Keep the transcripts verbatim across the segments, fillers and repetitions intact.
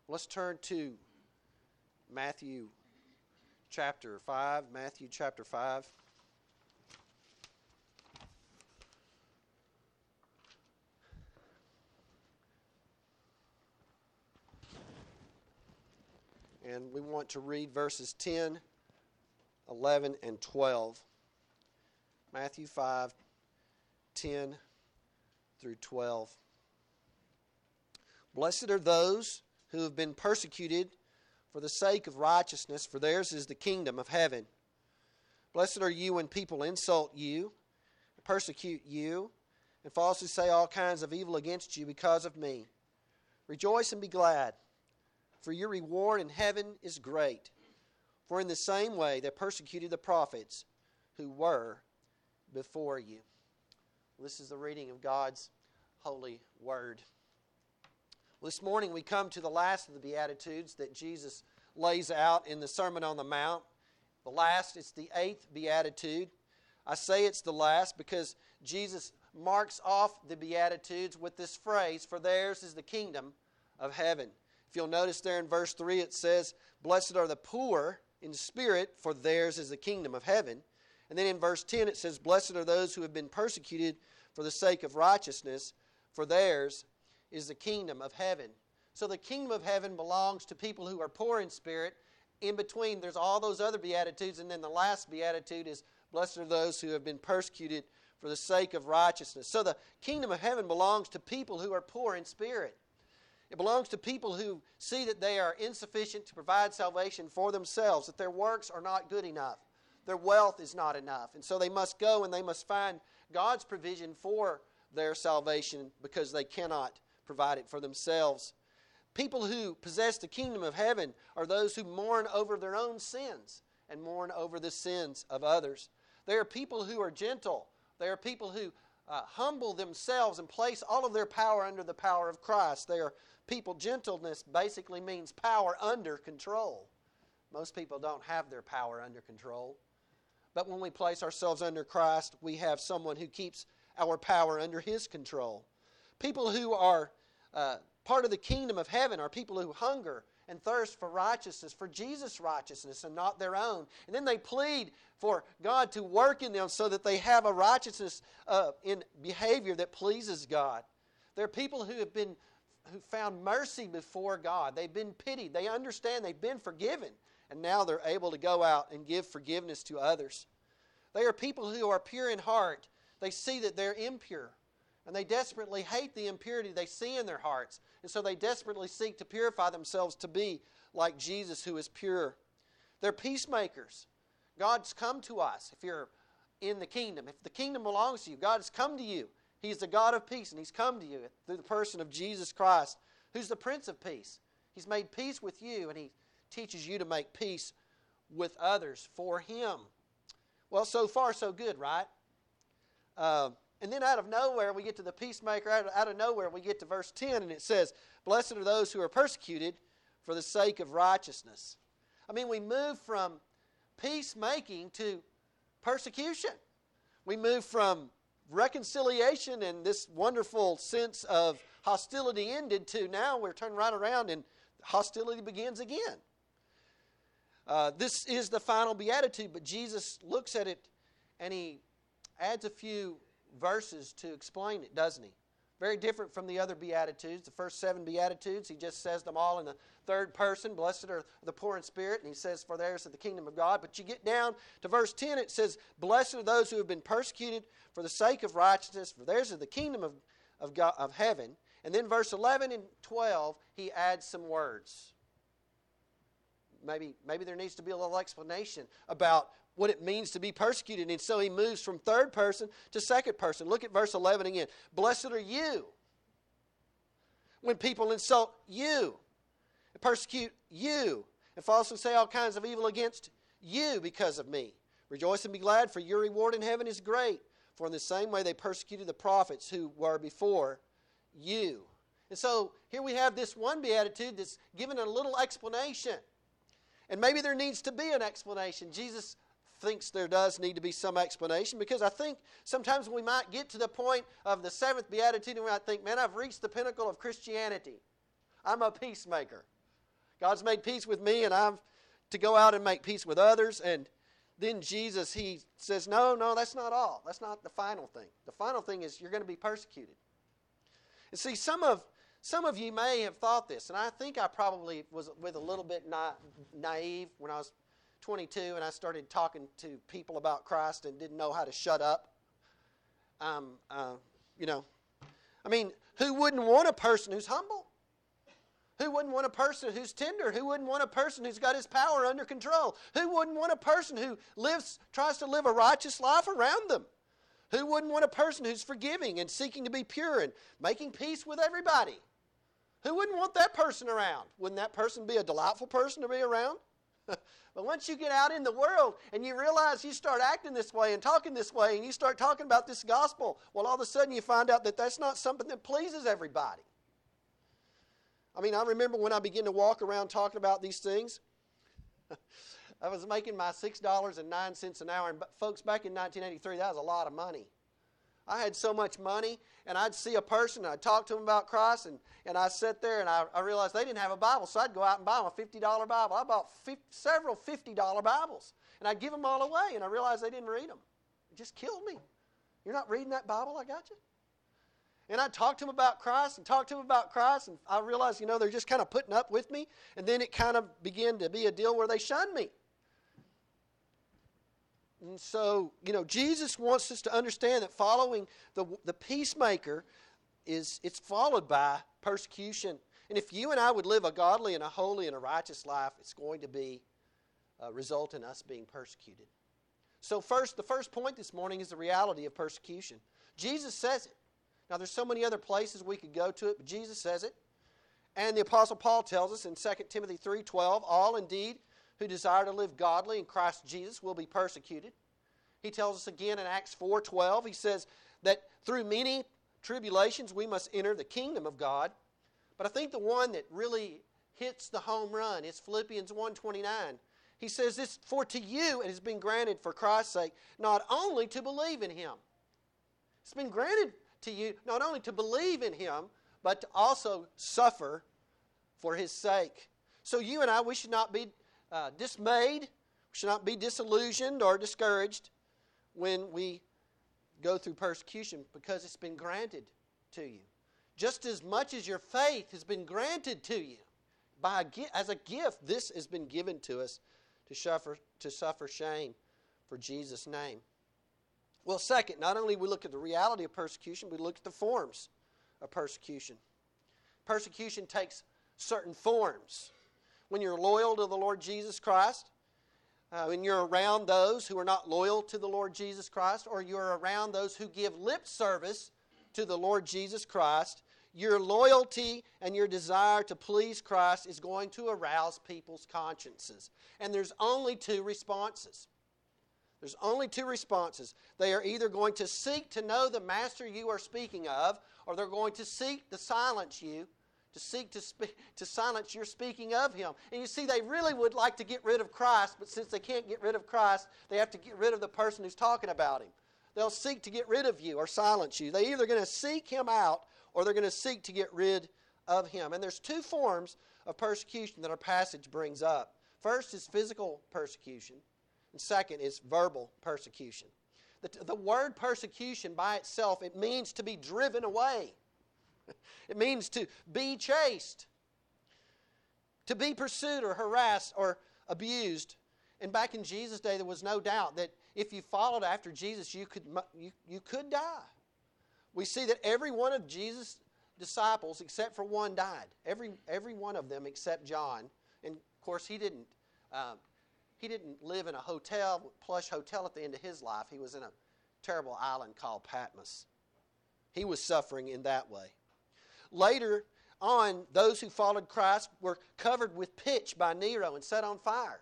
Let's turn to Matthew chapter five. Matthew chapter five. And we want to read verses ten, eleven, and twelve. Matthew five, ten through twelve. Blessed are those who have been persecuted for the sake of righteousness, for theirs is the kingdom of heaven. Blessed are you when people insult you, persecute you, and falsely say all kinds of evil against you because of me. Rejoice and be glad, for your reward in heaven is great. For in the same way they persecuted the prophets who were before you. This is the reading of God's holy word. This morning we come to the last of the Beatitudes that Jesus lays out in the Sermon on the Mount. The last, it's the eighth Beatitude. I say it's the last because Jesus marks off the Beatitudes with this phrase, for theirs is the kingdom of heaven. If you'll notice there in verse three it says, blessed are the poor in spirit, for theirs is the kingdom of heaven. And then in verse ten it says, blessed are those who have been persecuted for the sake of righteousness, for theirs is the kingdom of heaven. So the kingdom of heaven belongs to people who are poor in spirit. In between, there's all those other Beatitudes, and then the last Beatitude is, blessed are those who have been persecuted for the sake of righteousness. So the kingdom of heaven belongs to people who are poor in spirit. It belongs to people who see that they are insufficient to provide salvation for themselves, that their works are not good enough, their wealth is not enough, and so they must go and they must find God's provision for their salvation because they cannot provide it for themselves. People who possess the kingdom of heaven are those who mourn over their own sins and mourn over the sins of others. They are people who are gentle. They are people who uh, humble themselves and place all of their power under the power of Christ. They are people, gentleness basically means power under control. Most people don't have their power under control. But when we place ourselves under Christ, we have someone who keeps our power under His control. People who are uh, part of the kingdom of heaven are people who hunger and thirst for righteousness, for Jesus' righteousness and not their own. And then they plead for God to work in them so that they have a righteousness uh, in behavior that pleases God. They're people who have been who found mercy before God. They've been pitied. They understand they've been forgiven. And now they're able to go out and give forgiveness to others. They are people who are pure in heart. They see that they're impure. And they desperately hate the impurity they see in their hearts. And so they desperately seek to purify themselves to be like Jesus, who is pure. They're peacemakers. God's come to us if you're in the kingdom. If the kingdom belongs to you, God has come to you. He's the God of peace, and He's come to you through the person of Jesus Christ, who's the Prince of Peace. He's made peace with you, and He teaches you to make peace with others for Him. Well, so far so good, right? Uh, And then out of nowhere, we get to the peacemaker. Out of, out of nowhere, we get to verse ten, and it says, blessed are those who are persecuted for the sake of righteousness. I mean, we move from peacemaking to persecution. We move from reconciliation and this wonderful sense of hostility ended to now we're turned right around and hostility begins again. Uh, this is the final beatitude, but Jesus looks at it and He adds a few verses to explain it, doesn't He? Very different from the other Beatitudes. The first seven Beatitudes, He just says them all in the third person. Blessed are the poor in spirit, and He says, for theirs is the kingdom of God. But you get down to verse ten, it says, blessed are those who have been persecuted for the sake of righteousness, for theirs is the kingdom of, of, God, of heaven. And then verse eleven and twelve, He adds some words. Maybe, maybe there needs to be a little explanation about what it means to be persecuted. And so He moves from third person to second person. Look at verse eleven again. Blessed are you when people insult you and persecute you and falsely say all kinds of evil against you because of me. Rejoice and be glad, for your reward in heaven is great. For in the same way they persecuted the prophets who were before you. And so here we have this one beatitude that's given a little explanation. And maybe there needs to be an explanation. Jesus thinks there does need to be some explanation, because I think sometimes we might get to the point of the seventh beatitude and we might think, man, I've reached the pinnacle of Christianity. I'm a peacemaker. God's made peace with me, and I'm to go out and make peace with others. And then Jesus, he says, no, no, that's not all. That's not the final thing. The final thing is you're going to be persecuted. And see, some of some of you may have thought this, and I think I probably was with a little bit na- naive when I was twenty-two and I started talking to people about Christ and didn't know how to shut up. Um, uh, you know, I mean, who wouldn't want a person who's humble? Who wouldn't want a person who's tender? Who wouldn't want a person who's got his power under control? Who wouldn't want a person who lives, tries to live a righteous life around them? Who wouldn't want a person who's forgiving and seeking to be pure and making peace with everybody? Who wouldn't want that person around? Wouldn't that person be a delightful person to be around? But once you get out in the world and you realize you start acting this way and talking this way and you start talking about this gospel, well, all of a sudden you find out that that's not something that pleases everybody. I mean, I remember when I began to walk around talking about these things, I was making my six dollars and nine cents an hour. And folks, back in nineteen eighty-three, that was a lot of money. I had so much money, and I'd see a person, and I'd talk to them about Christ, and, and I'd sit there, and I, I realized they didn't have a Bible, so I'd go out and buy them a fifty dollar Bible. I bought fifty, several fifty dollar Bibles, and I'd give them all away, and I realized they didn't read them. It just killed me. You're not reading that Bible I got you? And I'd talk to them about Christ and talk to them about Christ, and I realized, you know, they're just kind of putting up with me, and then it kind of began to be a deal where they shunned me. And so, you know, Jesus wants us to understand that following the, the peacemaker is, it's followed by persecution. And if you and I would live a godly and a holy and a righteous life, it's going to be uh, result in us being persecuted. So first, the first point this morning is the reality of persecution. Jesus says it. Now, there's so many other places we could go to it, but Jesus says it. And the Apostle Paul tells us in Second Timothy three twelve, all indeed who desire to live godly in Christ Jesus will be persecuted. He tells us again in Acts four twelve, he says that through many tribulations we must enter the kingdom of God. But I think the one that really hits the home run is Philippians one twenty-nine. He says this, for to you it has been granted for Christ's sake not only to believe in Him. It's been granted to you not only to believe in Him, but to also suffer for His sake. So you and I, we should not be uh, dismayed, we should not be disillusioned or discouraged when we go through persecution, because it's been granted to you. Just as much as your faith has been granted to you by a, as a gift, this has been given to us to suffer, to suffer shame for Jesus' name. Well, second, not only we look at the reality of persecution, we look at the forms of persecution. Persecution takes certain forms. When you're loyal to the Lord Jesus Christ, uh, when you're around those who are not loyal to the Lord Jesus Christ, or you're around those who give lip service to the Lord Jesus Christ, your loyalty and your desire to please Christ is going to arouse people's consciences. And there's only two responses. There's only two responses. They are either going to seek to know the master you are speaking of, or they're going to seek to silence you, to seek to speak, to silence your speaking of Him. And you see, they really would like to get rid of Christ, but since they can't get rid of Christ, they have to get rid of the person who's talking about Him. They'll seek to get rid of you or silence you. They're either going to seek Him out, or they're going to seek to get rid of Him. And there's two forms of persecution that our passage brings up. First is physical persecution. And second is verbal persecution. The, the word persecution by itself, it means to be driven away. It means to be chased, to be pursued or harassed or abused. And back in Jesus' day, there was no doubt that if you followed after Jesus, you could, you, you could die. We see that every one of Jesus' disciples, except for one, died. Every, every one of them except John. And, of course, he didn't... Uh, He didn't live in a hotel, plush hotel at the end of his life. He was in a terrible island called Patmos. He was suffering in that way. Later on, those who followed Christ were covered with pitch by Nero and set on fire.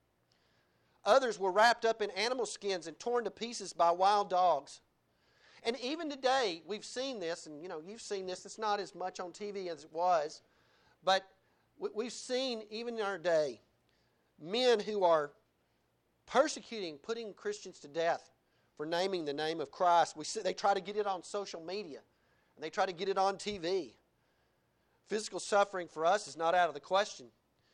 Others were wrapped up in animal skins and torn to pieces by wild dogs. And even today, we've seen this, and you know, you've seen this. It's not as much on T V as it was, but we've seen even in our day men who are persecuting, putting Christians to death for naming the name of Christ. We see, they try to get it on social media, and they try to get it on T V. Physical suffering for us is not out of the question.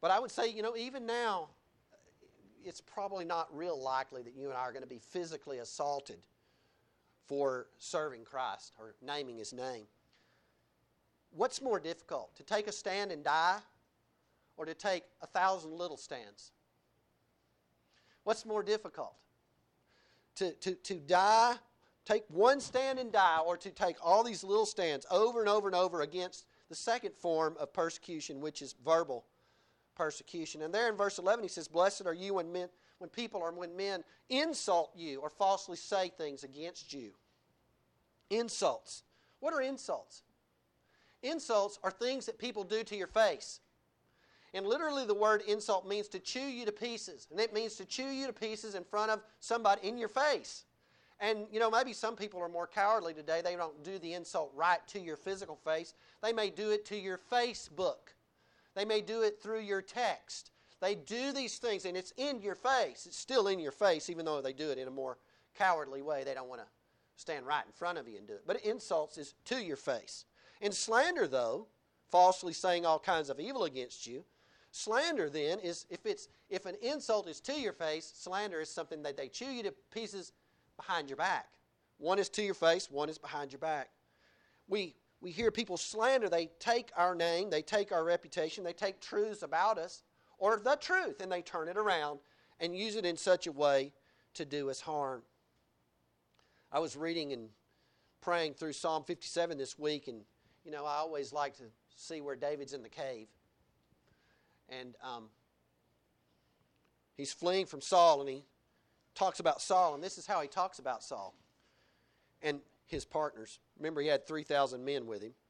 But I would say, you know, even now, it's probably not real likely that you and I are going to be physically assaulted for serving Christ or naming His name. What's more difficult, to take a stand and die or to take a thousand little stands? What's more difficult? To, to, to die, take one stand and die, or to take all these little stands over and over and over against the second form of persecution, which is verbal persecution. And there in verse eleven he says, "Blessed are you when men, when people or when men insult you or falsely say things against you." Insults. What are insults? Insults are things that people do to your face. And literally the word insult means to chew you to pieces. And it means to chew you to pieces in front of somebody, in your face. And, you know, maybe some people are more cowardly today. They don't do the insult right to your physical face. They may do it to your Facebook. They may do it through your text. They do these things, and it's in your face. It's still in your face, even though they do it in a more cowardly way. They don't want to stand right in front of you and do it. But insults is to your face. And slander, though, falsely saying all kinds of evil against you, slander then is, if it's if an insult is to your face, slander is something that they chew you to pieces behind your back. One is to your face, one is behind your back. We we hear people slander. They take our name, they take our reputation, they take truths about us, or the truth, and they turn it around and use it in such a way to do us harm. I was reading and praying through Psalm fifty-seven this week, and you know, I always like to see where David's in the cave. And um, he's fleeing from Saul, and he talks about Saul, and this is how he talks about Saul and his partners. Remember, he had three thousand men with him.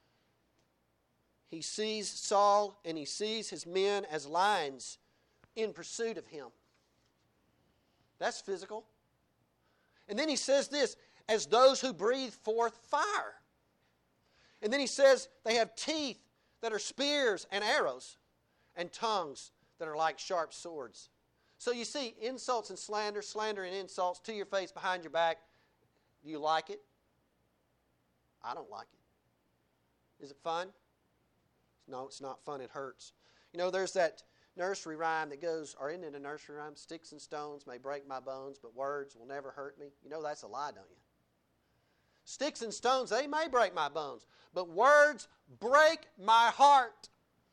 He sees Saul, and he sees his men as lions in pursuit of him. That's physical. And then he says this, as those who breathe forth fire. And then he says they have teeth that are spears and arrows, and tongues that are like sharp swords. So you see, insults and slander, slander and insults to your face, behind your back. Do you like it? I don't like it. Is it fun? No, it's not fun. It hurts. You know, there's that nursery rhyme that goes, or isn't it a nursery rhyme? Sticks and stones may break my bones, but words will never hurt me. You know that's a lie, don't you? Sticks and stones, they may break my bones, but words break my heart.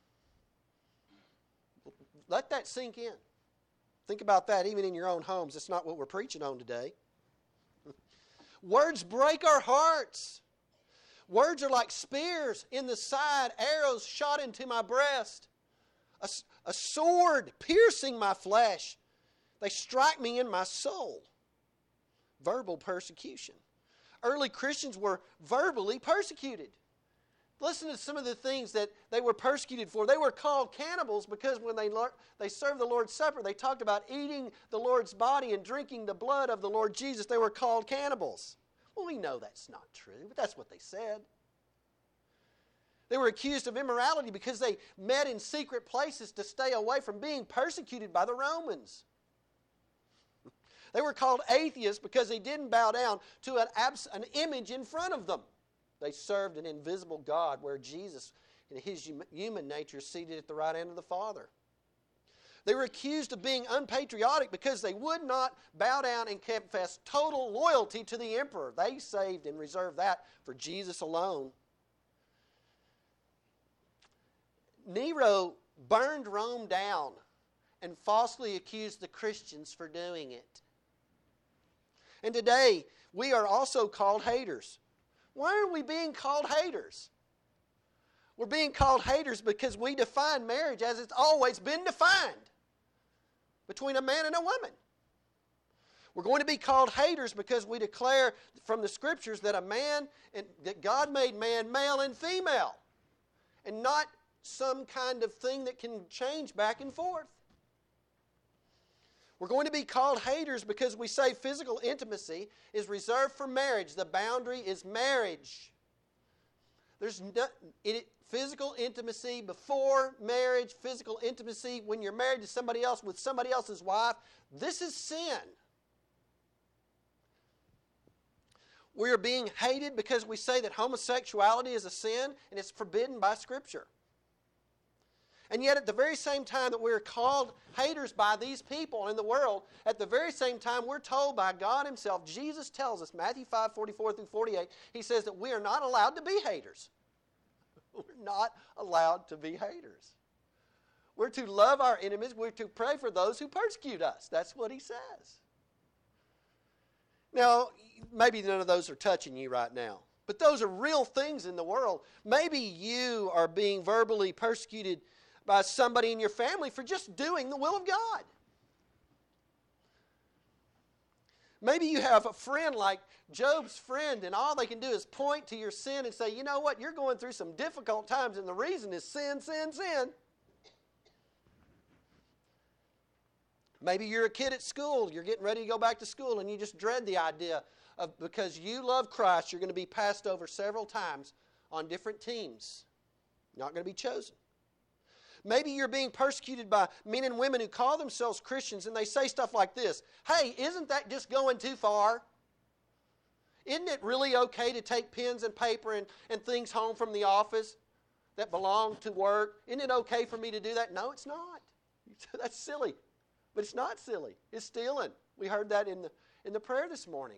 Let that sink in. Think about that even in your own homes. That's not what we're preaching on today. Words break our hearts. Words are like spears in the side, arrows shot into my breast, a, a sword piercing my flesh. They strike me in my soul. Verbal persecution. Early Christians were verbally persecuted. Listen to some of the things that they were persecuted for. They were called cannibals because when they, they served the Lord's Supper, they talked about eating the Lord's body and drinking the blood of the Lord Jesus. They were called cannibals. Well, we know that's not true, but that's what they said. They were accused of immorality because they met in secret places to stay away from being persecuted by the Romans. They were called atheists because they didn't bow down to an, abs- an image in front of them. They served an invisible God where Jesus, in his human nature, is seated at the right hand of the Father. They were accused of being unpatriotic because they would not bow down and confess total loyalty to the emperor. They saved and reserved that for Jesus alone. Nero burned Rome down and falsely accused the Christians for doing it. And today, we are also called haters. Why are we being called haters? We're being called haters because we define marriage as it's always been defined, between a man and a woman. We're going to be called haters because we declare from the Scriptures that a man, and that God made man male and female, and not some kind of thing that can change back and forth. We're going to be called haters because we say physical intimacy is reserved for marriage. The boundary is marriage. There's no, it, physical intimacy before marriage, physical intimacy when you're married to somebody else with somebody else's wife. This is sin. We are being hated because we say that homosexuality is a sin and it's forbidden by Scripture. And yet at the very same time that we're called haters by these people in the world, at the very same time we're told by God himself, Jesus tells us, Matthew five, forty-four through forty-eight, he says that we are not allowed to be haters. We're not allowed to be haters. We're to love our enemies. We're to pray for those who persecute us. That's what he says. Now, maybe none of those are touching you right now. But those are real things in the world. Maybe you are being verbally persecuted by somebody in your family for just doing the will of God. Maybe you have a friend like Job's friend, and all they can do is point to your sin and say, you know what, you're going through some difficult times, and the reason is sin, sin, sin. Maybe you're a kid at school, you're getting ready to go back to school, and you just dread the idea of, because you love Christ, you're going to be passed over several times on different teams. You're not going to be chosen. Maybe you're being persecuted by men and women who call themselves Christians, and they say stuff like this: hey, isn't that just going too far? Isn't it really okay to take pens and paper and, and things home from the office that belong to work? Isn't it okay for me to do that? No, it's not. That's silly. But it's not silly. It's stealing. We heard that in the, in the prayer this morning.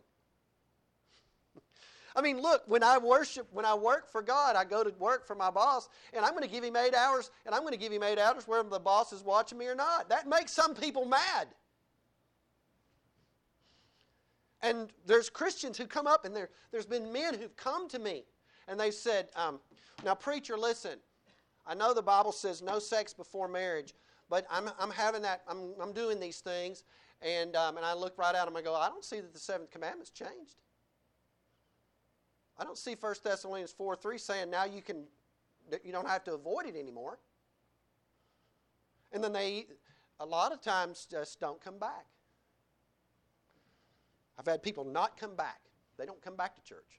I mean, look, when I worship, when I work for God, I go to work for my boss, and I'm going to give him eight hours, and I'm going to give him eight hours whether the boss is watching me or not. That makes some people mad. And there's Christians who come up, and there, there's been men who've come to me, and they've said, um, now, preacher, listen, I know the Bible says no sex before marriage, but I'm, I'm having that, I'm, I'm doing these things, and, um, and I look right at them, and I go, I don't see that the seventh commandment's changed. I don't see First Thessalonians four three saying now you can, you don't have to avoid it anymore. And then they, a lot of times, just don't come back. I've had people not come back. They don't come back to church.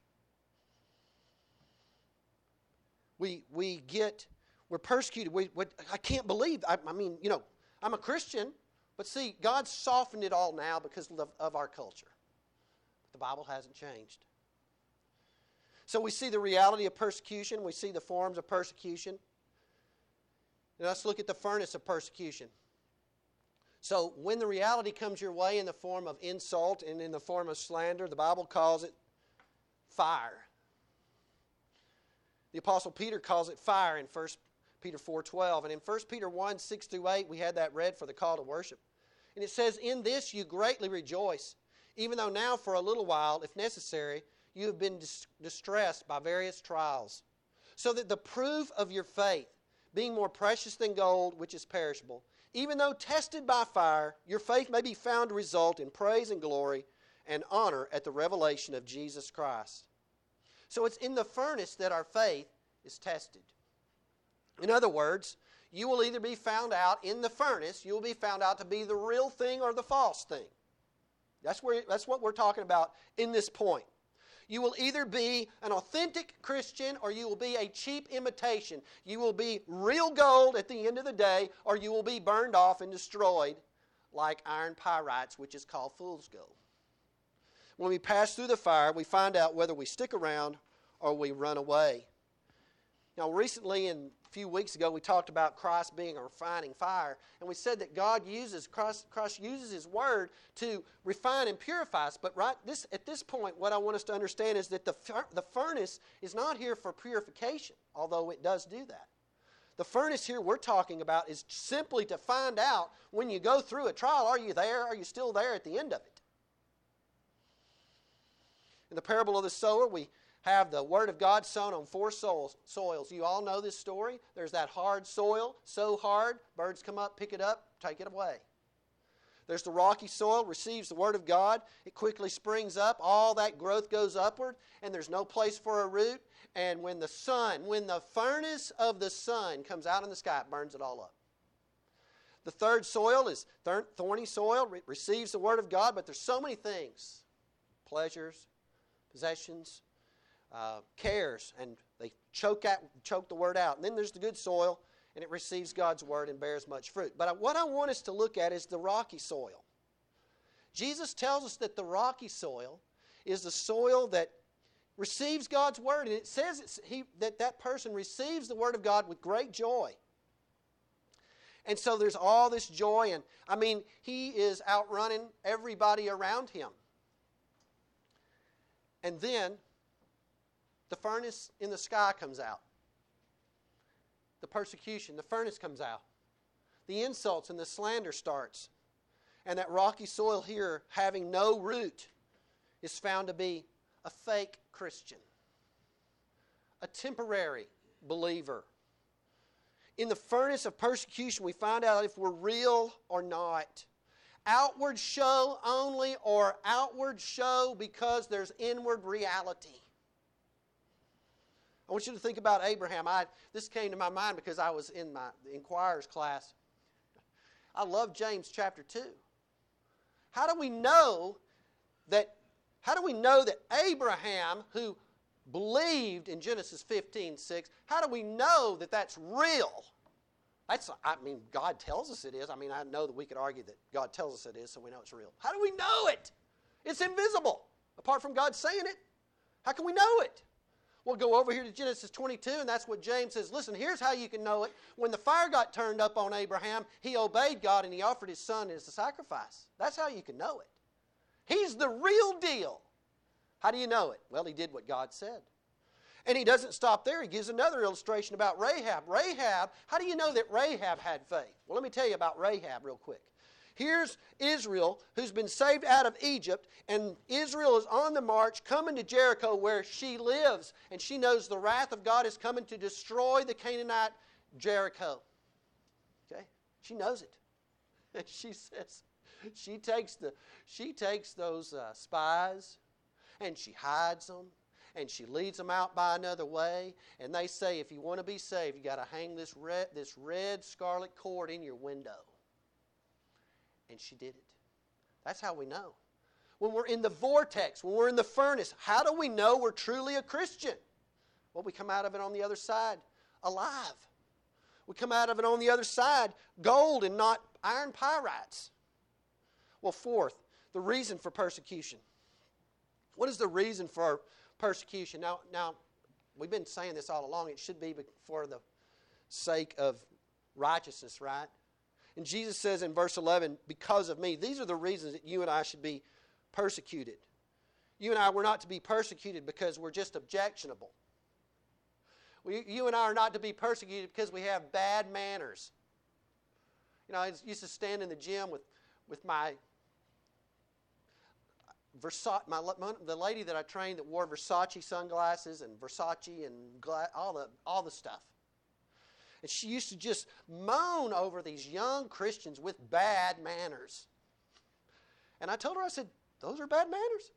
We we get, we're persecuted. We, we, I can't believe, I, I mean, you know, I'm a Christian, but see, God's softened it all now because of, of our culture. But the Bible hasn't changed. So we see the reality of persecution. We see the forms of persecution. Now let's look at the furnace of persecution. So when the reality comes your way in the form of insult and in the form of slander, the Bible calls it fire. The Apostle Peter calls it fire in First Peter four twelve. And in First Peter one six through eight, we had that read for the call to worship. And it says, in this you greatly rejoice, even though now for a little while, if necessary, you have been dis- distressed by various trials, so that the proof of your faith, being more precious than gold, which is perishable, even though tested by fire, your faith may be found to result in praise and glory and honor at the revelation of Jesus Christ. So it's in the furnace that our faith is tested. In other words, you will either be found out in the furnace, you will be found out to be the real thing or the false thing. That's where, that's what we're talking about in this point. You will either be an authentic Christian or you will be a cheap imitation. You will be real gold at the end of the day, or you will be burned off and destroyed like iron pyrites, which is called fool's gold. When we pass through the fire, we find out whether we stick around or we run away. Now, recently, and a few weeks ago, we talked about Christ being a refining fire. And we said that God uses, Christ, Christ uses His Word to refine and purify us. But right this, at this point, what I want us to understand is that the, the furnace is not here for purification, although it does do that. The furnace here we're talking about is simply to find out when you go through a trial, are you there? Are you still there at the end of it? In the parable of the sower, we have the Word of God sown on four soils. soils. You all know this story. There's that hard soil, so hard, birds come up, pick it up, take it away. There's the rocky soil, receives the Word of God. It quickly springs up. All that growth goes upward, and there's no place for a root. And when the sun, when the furnace of the sun comes out in the sky, it burns it all up. The third soil is thorny soil. It receives the Word of God, but there's so many things. Pleasures, possessions, Uh, cares, and they choke out, choke the word out. And then there's the good soil, and it receives God's word and bears much fruit. But I, what I want us to look at is the rocky soil. Jesus tells us that the rocky soil is the soil that receives God's word, and it says it's, he, that that person receives the word of God with great joy. And so there's all this joy, and I mean, he is outrunning everybody around him. And then the furnace in the sky comes out. The persecution, the furnace comes out. The insults and the slander starts. And that rocky soil here, having no root, is found to be a fake Christian, a temporary believer. In the furnace of persecution, we find out if we're real or not. Outward show only, or outward show because there's inward reality. I want you to think about Abraham. I, this came to my mind because I was in my Inquirer's class. I love James chapter two. How do we know that, how do we know that Abraham, who believed in Genesis fifteen six, how do we know that that's real? That's, I mean, God tells us it is. I mean, I know that we could argue that God tells us it is, so we know it's real. How do we know it? It's invisible. Apart from God saying it, how can we know it? We'll go over here to Genesis twenty-two, and that's what James says. Listen, here's how you can know it. When the fire got turned up on Abraham, he obeyed God, and he offered his son as a sacrifice. That's how you can know it. He's the real deal. How do you know it? Well, he did what God said. And he doesn't stop there. He gives another illustration about Rahab. Rahab, how do you know that Rahab had faith? Well, let me tell you about Rahab real quick. Here's Israel, who's been saved out of Egypt, and Israel is on the march coming to Jericho where she lives, and she knows the wrath of God is coming to destroy the Canaanite Jericho. Okay? She knows it. And she says, she takes, the, she takes those uh, spies, and she hides them, and she leads them out by another way, and they say, if you want to be saved, you got to hang this red, this red scarlet cord in your window. And she did it. That's how we know. When we're in the vortex, when we're in the furnace, how do we know we're truly a Christian? Well, we come out of it on the other side alive. We come out of it on the other side gold and not iron pyrites. Well, fourth, the reason for persecution. What is the reason for persecution? Now, now, we've been saying this all along. It should be for the sake of righteousness, right? And Jesus says in verse eleven, because of me, these are the reasons that you and I should be persecuted. You and I, we're not to be persecuted because we're just objectionable. We, you and I are not to be persecuted because we have bad manners. You know, I used to stand in the gym with, with my Versace, my, the lady that I trained that wore Versace sunglasses and Versace and gla- all the all the stuff. And she used to just moan over these young Christians with bad manners. And I told her, I said, those are bad manners.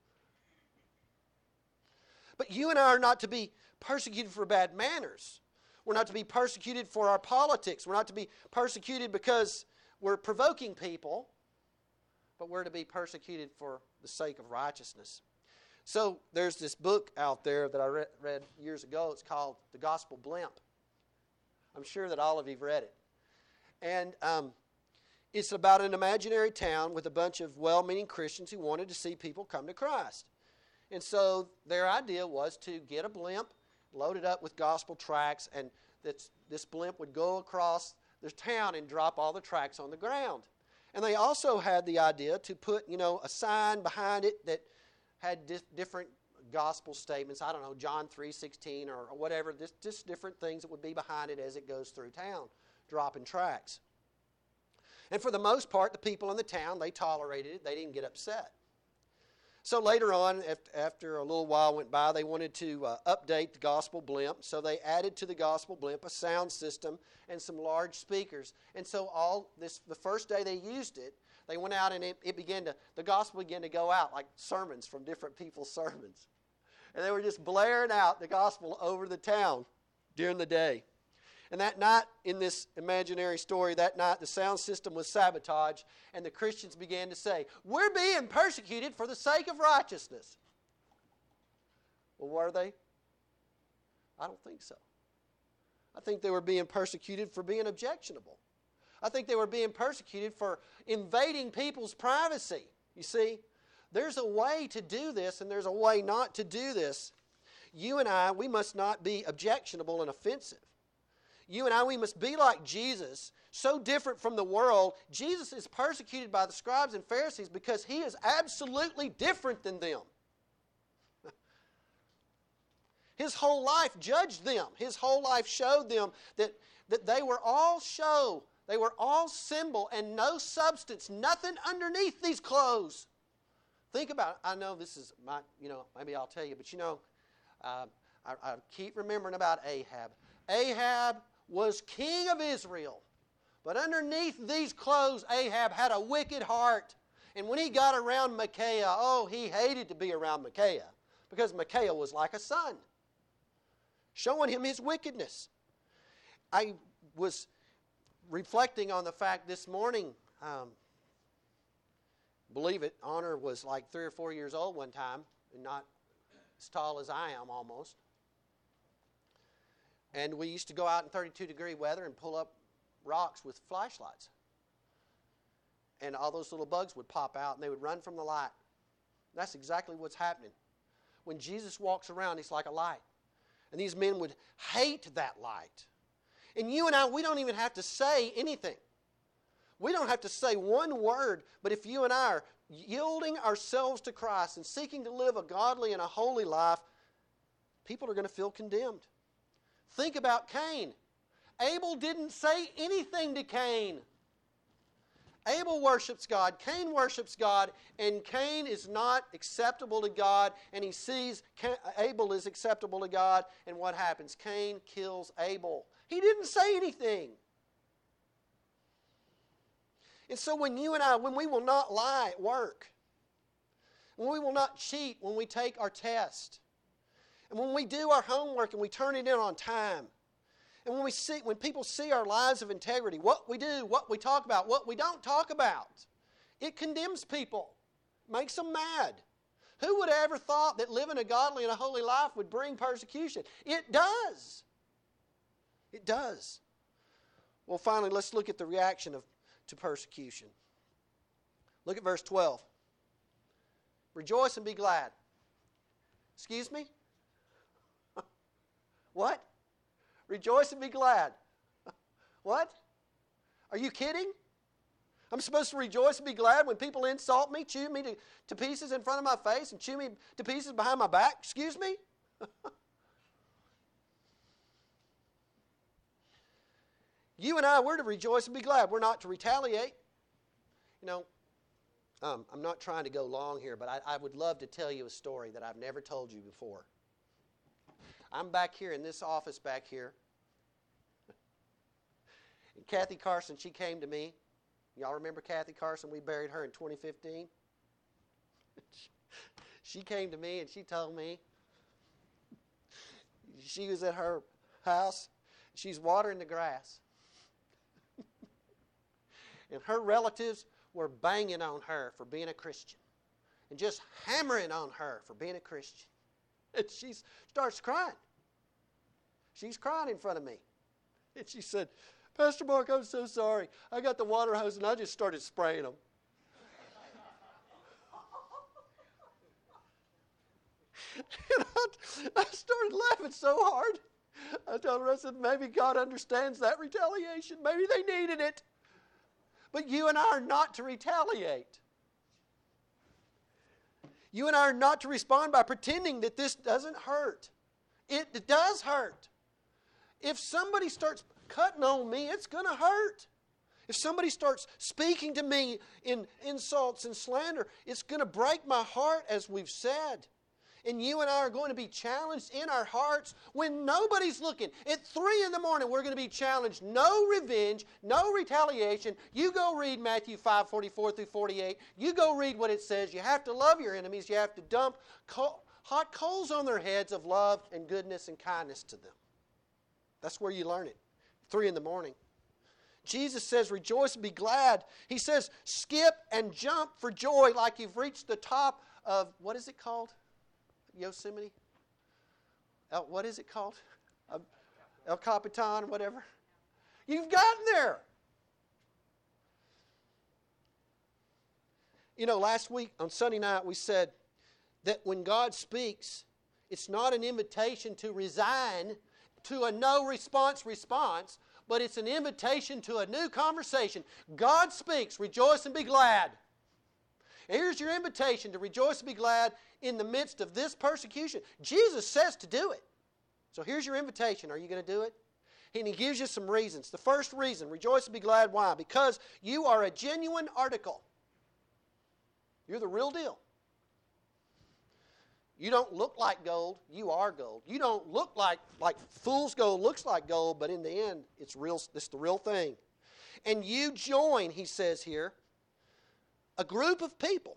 But you and I are not to be persecuted for bad manners. We're not to be persecuted for our politics. We're not to be persecuted because we're provoking people. But we're to be persecuted for the sake of righteousness. So there's this book out there that I re- read years ago. It's called The Gospel Blimp. I'm sure that all of you have read it. And um, it's about an imaginary town with a bunch of well-meaning Christians who wanted to see people come to Christ. And so their idea was to get a blimp, load it up with gospel tracts, and this, this blimp would go across the town and drop all the tracts on the ground. And they also had the idea to put, you know, a sign behind it that had di- different gospel statements. I don't know, John three sixteen or, or whatever. Just, just different things that would be behind it as it goes through town, dropping tracts. And for the most part, the people in the town, they tolerated it. They didn't get upset. So later on, after a little while went by, they wanted to uh, update the gospel blimp. So they added to the gospel blimp a sound system and some large speakers. And so all this, the first day they used it, they went out and it, it began to, the gospel began to go out like sermons from different people's sermons. And they were just blaring out the gospel over the town during the day. And that night, in this imaginary story, that night the sound system was sabotaged, and the Christians began to say, we're being persecuted for the sake of righteousness. Well, were they? I don't think so. I think they were being persecuted for being objectionable. I think they were being persecuted for invading people's privacy. You see, there's a way to do this, and there's a way not to do this. You and I, we must not be objectionable and offensive. You and I, we must be like Jesus, so different from the world. Jesus is persecuted by the scribes and Pharisees because he is absolutely different than them. His whole life judged them. His whole life showed them that, that they were all show. They were all symbol and no substance, nothing underneath these clothes. Think about it. I know this is my, you know, maybe I'll tell you, but you know, uh, I, I keep remembering about Ahab. Ahab was king of Israel. But underneath these clothes, Ahab had a wicked heart. And when he got around Micaiah, oh, he hated to be around Micaiah because Micaiah was like a son, showing him his wickedness. I was reflecting on the fact this morning, um, believe it, Honor was like three or four years old one time, and not as tall as I am almost. And we used to go out in thirty-two degree weather and pull up rocks with flashlights. And all those little bugs would pop out and they would run from the light. That's exactly what's happening. When Jesus walks around, he's like a light. And these men would hate that light. And you and I, we don't even have to say anything. We don't have to say one word, but if you and I are yielding ourselves to Christ and seeking to live a godly and a holy life, people are going to feel condemned. Think about Cain. Abel didn't say anything to Cain. Abel worships God, Cain worships God, and Cain is not acceptable to God, and he sees Abel is acceptable to God, and what happens? Cain kills Abel. He didn't say anything. And so when you and I, when we will not lie at work, when we will not cheat when we take our test, and when we do our homework and we turn it in on time, and when we see, when people see our lives of integrity, what we do, what we talk about, what we don't talk about, it condemns people, makes them mad. Who would have ever thought that living a godly and a holy life would bring persecution? It does. It does. Well, finally, let's look at the reaction of to persecution. Look at verse twelve. Rejoice and be glad. Excuse me? What? Rejoice and be glad. What? Are you kidding? I'm supposed to rejoice and be glad when people insult me, chew me to, to pieces in front of my face, and chew me to pieces behind my back? Excuse me? You and I, we're to rejoice and be glad. We're not to retaliate. You know, um, I'm not trying to go long here, but I, I would love to tell you a story that I've never told you before. I'm back here in this office back here. And Kathy Carson, she came to me. Y'all remember Kathy Carson? We buried her in twenty fifteen. She came to me and she told me she was at her house. She's watering the grass. And her relatives were banging on her for being a Christian. And just hammering on her for being a Christian. And she starts crying. She's crying in front of me. And she said, Pastor Mark, I'm so sorry. I got the water hose and I just started spraying them. And I, I started laughing so hard. I told her, I said, maybe God understands that retaliation. Maybe they needed it. But you and I are not to retaliate. You and I are not to respond by pretending that this doesn't hurt. It does hurt. If somebody starts cutting on me, it's going to hurt. If somebody starts speaking to me in insults and slander, it's going to break my heart, as we've said. And you and I are going to be challenged in our hearts when nobody's looking. At three in the morning, we're going to be challenged. No revenge, no retaliation. You go read Matthew five, forty-four through forty-eight. You go read what it says. You have to love your enemies. You have to dump coal, hot coals on their heads of love and goodness and kindness to them. That's where you learn it. Three in the morning. Jesus says, rejoice and be glad. He says, skip and jump for joy like you've reached the top of, what is it called? Yosemite? El, what is it called? Um, El Capitan, whatever. You've gotten there. You know, last week on Sunday night we said that when God speaks, it's not an invitation to resign, to a no response response, but it's an invitation to a new conversation. God speaks, rejoice and be glad. And here's your invitation to rejoice and be glad in the midst of this persecution. Jesus says to do it. So here's your invitation. Are you going to do it? And he gives you some reasons. The first reason, rejoice and be glad. Why? Because you are a genuine article. You're the real deal. You don't look like gold. You are gold. You don't look like, like fool's gold looks like gold, but in the end, it's real. It's the real thing. And you join, he says here, a group of people,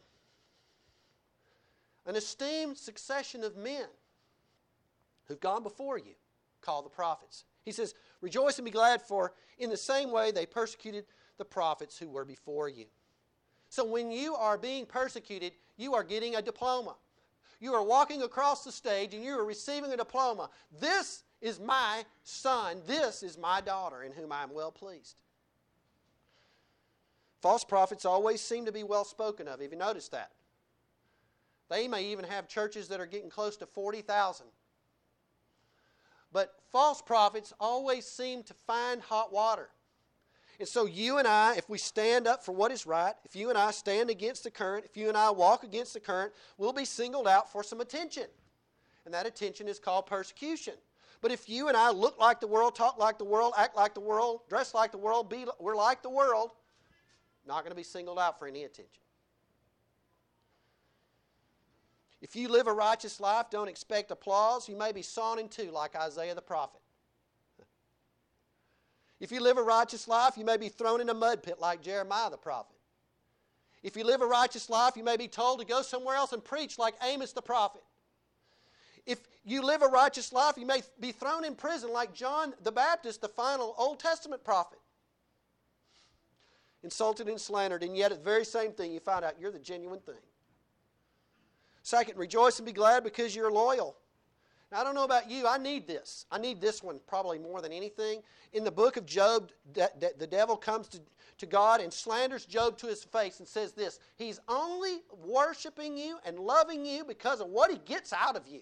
an esteemed succession of men who've gone before you, called the prophets. He says, rejoice and be glad, for in the same way they persecuted the prophets who were before you. So when you are being persecuted, you are getting a diploma. You are walking across the stage and you are receiving a diploma. This is my son. This is my daughter in whom I am well pleased. False prophets always seem to be well spoken of. Have you noticed that? They may even have churches that are getting close to forty thousand. But false prophets always seem to find hot water. And so you and I, if we stand up for what is right, if you and I stand against the current, if you and I walk against the current, we'll be singled out for some attention. And that attention is called persecution. But if you and I look like the world, talk like the world, act like the world, dress like the world, be, we're like the world, not going to be singled out for any attention. If you live a righteous life, don't expect applause. You may be sawn in two like Isaiah the prophet. If you live a righteous life, you may be thrown in a mud pit like Jeremiah the prophet. If you live a righteous life, you may be told to go somewhere else and preach like Amos the prophet. If you live a righteous life, you may be thrown in prison like John the Baptist, the final Old Testament prophet. Insulted and slandered, and yet at the very same thing, you find out you're the genuine thing. Second, rejoice and be glad because you're loyal. Now, I don't know about you. I need this. I need this one probably more than anything. In the book of Job, the devil comes to, to God and slanders Job to his face and says this: he's only worshiping you and loving you because of what he gets out of you.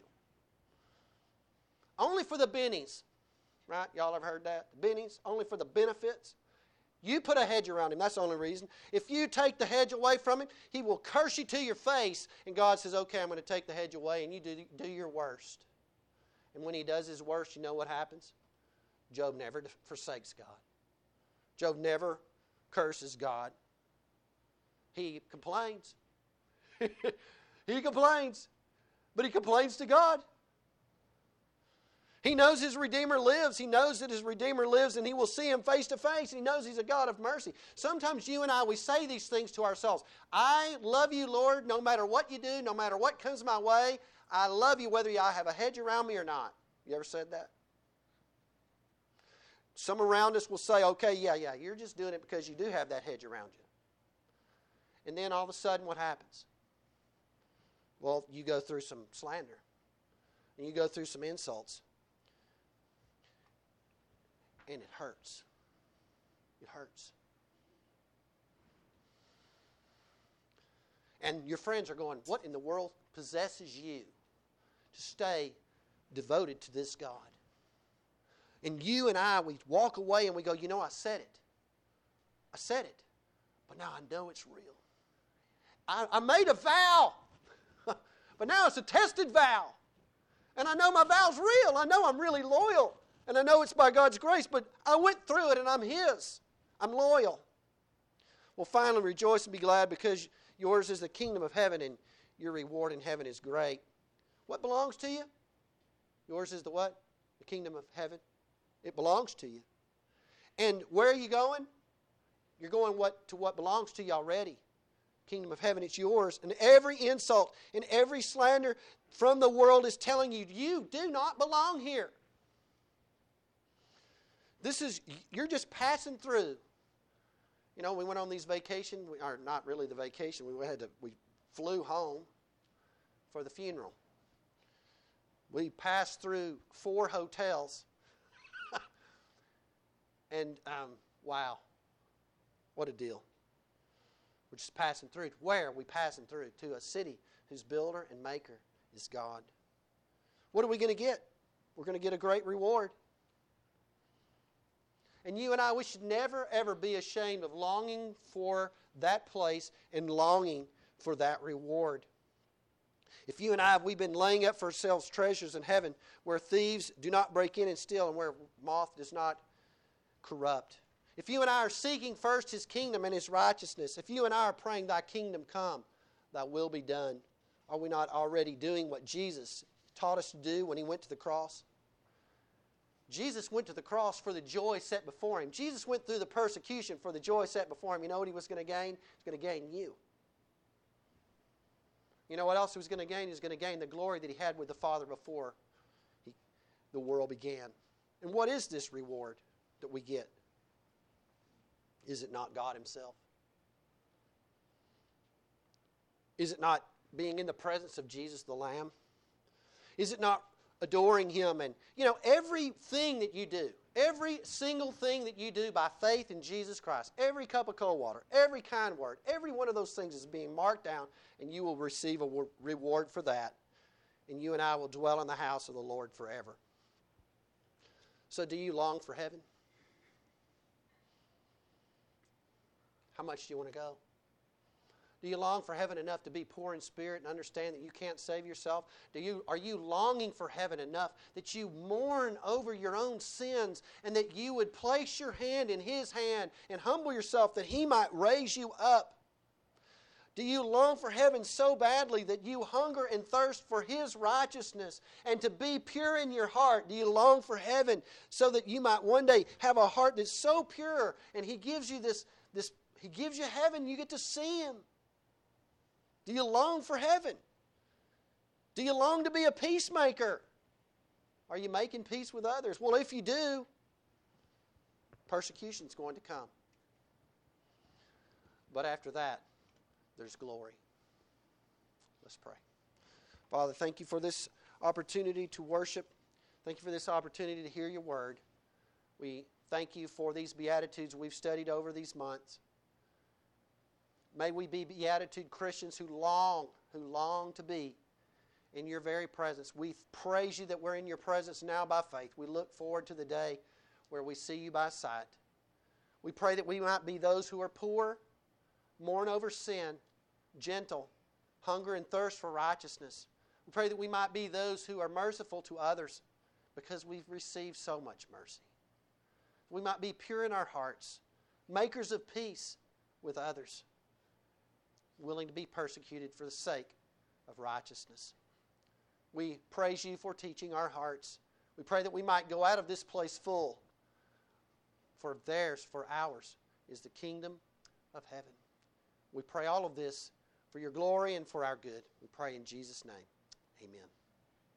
Only for the bennies. Right? Y'all ever heard that? The bennies, only for the benefits. You put a hedge around him. That's the only reason. If you take the hedge away from him, he will curse you to your face. And God says, okay, I'm going to take the hedge away, and you do, do your worst. And when he does his worst, you know what happens? Job never forsakes God. Job never curses God. He complains. He complains. But he complains to God. He knows his Redeemer lives. He knows that his Redeemer lives and he will see him face to face. And he knows he's a God of mercy. Sometimes you and I, we say these things to ourselves. I love you, Lord, no matter what you do, no matter what comes my way. I love you whether I have a hedge around me or not. You ever said that? Some around us will say, okay, yeah, yeah, you're just doing it because you do have that hedge around you. And then all of a sudden what happens? Well, you go through some slander. And you go through some insults. And it hurts. It hurts. And your friends are going, what in the world possesses you to stay devoted to this God? And you and I, we walk away and we go, you know, I said it. I said it. But now I know it's real. I, I made a vow. But now it's a tested vow. And I know my vow's real. I know I'm really loyal. And I know it's by God's grace, but I went through it and I'm His. I'm loyal. Well, finally, rejoice and be glad because yours is the kingdom of heaven and your reward in heaven is great. What belongs to you? Yours is the what? The kingdom of heaven. It belongs to you. And where are you going? You're going what to what belongs to you already. Kingdom of heaven, it's yours. And every insult and every slander from the world is telling you, you do not belong here. This is, you're just passing through. You know, we went on these vacations, or not really the vacation, we had to, we flew home for the funeral. We passed through four hotels. and, um, wow, what a deal. We're just passing through. Where are we passing through? To a city whose builder and maker is God. What are we going to get? We're going to get a great reward. And you and I, we should never, ever be ashamed of longing for that place and longing for that reward. If you and I, we've been laying up for ourselves treasures in heaven where thieves do not break in and steal and where moth does not corrupt. If you and I are seeking first His kingdom and His righteousness, if you and I are praying, Thy kingdom come, Thy will be done, are we not already doing what Jesus taught us to do when He went to the cross? Jesus went to the cross for the joy set before Him. Jesus went through the persecution for the joy set before Him. You know what He was going to gain? He was going to gain you. You know what else He was going to gain? He was going to gain the glory that He had with the Father before he, the world began. And what is this reward that we get? Is it not God Himself? Is it not being in the presence of Jesus the Lamb? Is it not adoring Him? And, you know, everything that you do, every single thing that you do by faith in Jesus Christ, every cup of cold water, every kind word, every one of those things is being marked down, and you will receive a reward for that. And you and I will dwell in the house of the Lord forever. So do you long for heaven? How much do you want to go? Do you long for heaven enough to be poor in spirit and understand that you can't save yourself? Do you, are you longing for heaven enough that you mourn over your own sins and that you would place your hand in His hand and humble yourself that He might raise you up? Do you long for heaven so badly that you hunger and thirst for His righteousness and to be pure in your heart? Do you long for heaven so that you might one day have a heart that's so pure and He gives you this, this He gives you heaven, you get to see Him? Do you long for heaven? Do you long to be a peacemaker? Are you making peace with others? Well, if you do, persecution is going to come. But after that, there's glory. Let's pray. Father, thank You for this opportunity to worship. Thank You for this opportunity to hear Your word. We thank You for these Beatitudes we've studied over these months. May we be Beatitude Christians who long, who long to be in Your very presence. We praise You that we're in Your presence now by faith. We look forward to the day where we see You by sight. We pray that we might be those who are poor, mourn over sin, gentle, hunger and thirst for righteousness. We pray that we might be those who are merciful to others because we've received so much mercy. We might be pure in our hearts, makers of peace with others, willing to be persecuted for the sake of righteousness. We praise You for teaching our hearts. We pray that we might go out of this place full, for theirs, for ours, is the kingdom of heaven. We pray all of this for Your glory and for our good. We pray in Jesus' name. Amen.